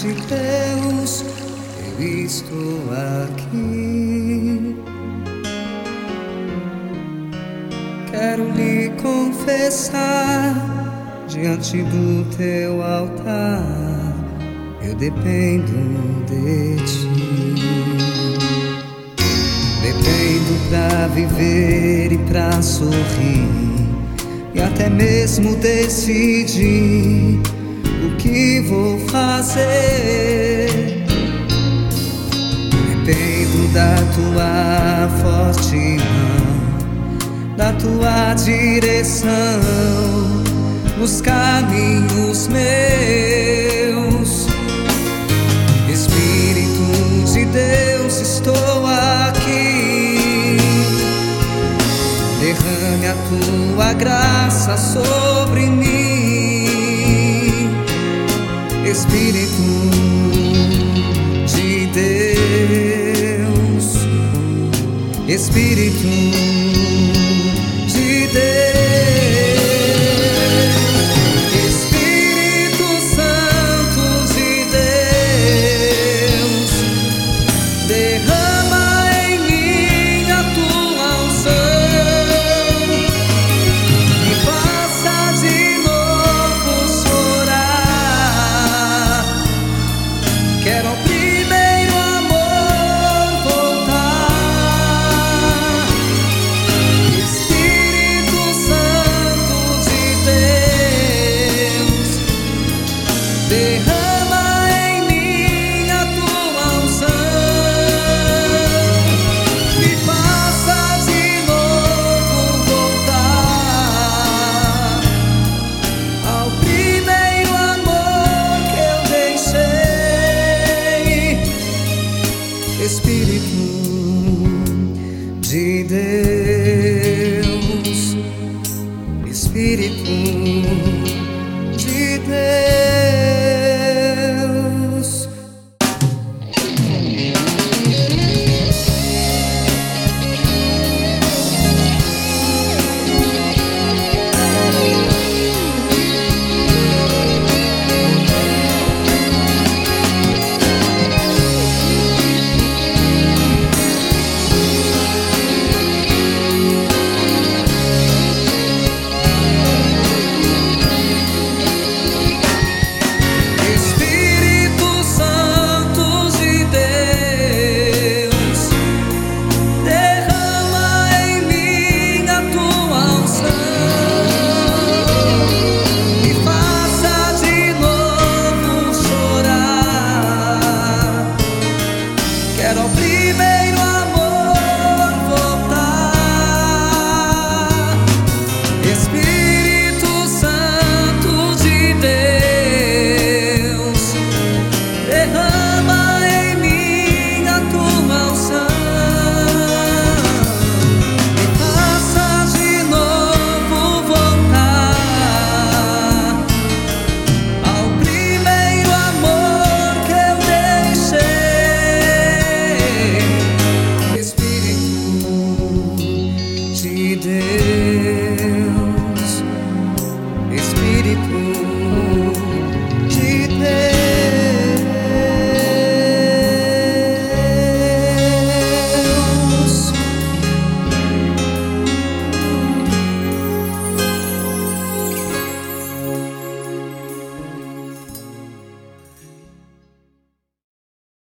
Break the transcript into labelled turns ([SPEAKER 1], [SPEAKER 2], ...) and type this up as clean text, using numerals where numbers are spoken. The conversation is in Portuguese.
[SPEAKER 1] de Deus, eu estou aqui. Quero lhe confessar diante do teu altar, eu dependo de ti. Dependo pra viver e pra sorrir, e até mesmo decidir o que vou fazer. Dependo da tua forte mão, da tua direção nos caminhos meus. Espírito de Deus, estou aqui. Derrame a tua graça sobre mim. Espírito de Deus, Espírito